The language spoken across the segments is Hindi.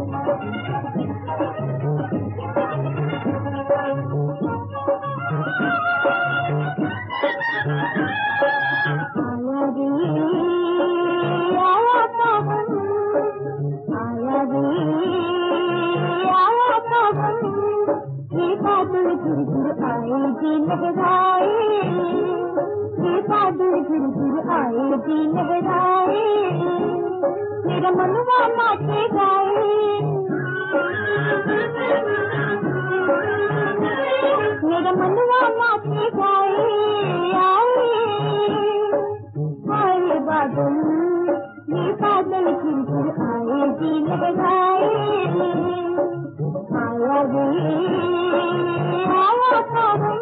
मेरा मनवा नाचे गाए, मेरा मनवा नाचे गाए, आए बादल, ये बादल फिर फिर आए जी लहराए, आया रे आया सावन,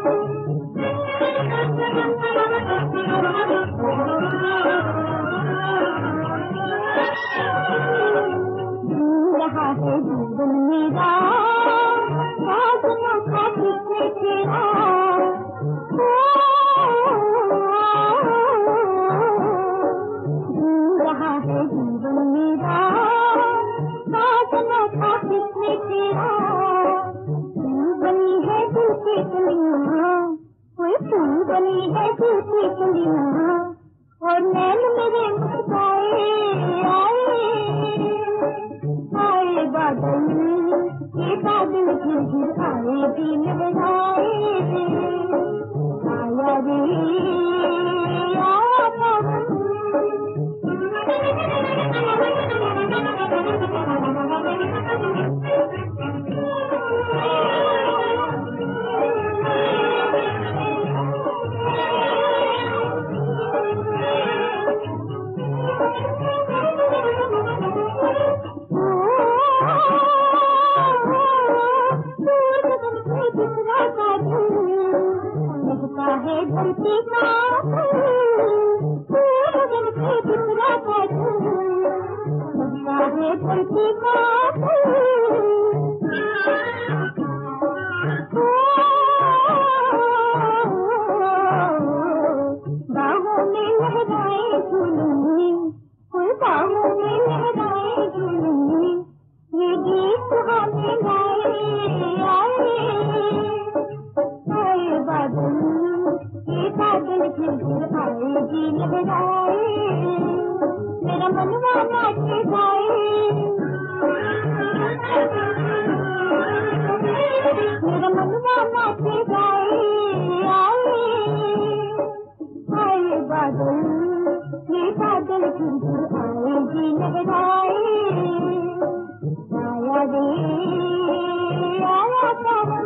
रहा है जीवन मेरा साजना था किसने तेरा, रहा है जीवन मेरा साजना था किसने तेरा, फूल बनी है दिल की कलियां, कोई फूल बनी है दिल की कलियां, और नैन मेरे मुस्काए, आए बादल, ये बादल फिर फिर आए जी लहराए, आया रे आया सावन, है धरती का गगन पे बिखरा था, है धरती का बाहों में लहराए झूलूंगी, बाहों में लहराए झूलूंगी, ये गीत सुहाने गाए, आए बादल, ये बादल फिर फिर आए जी लहराए, मेरा मनवा नाचे गाए, मेरा मनवा नाचे गाए, आए बादल, ये बादल फिर फिर आए जी लहराए, आया रे आया सावन।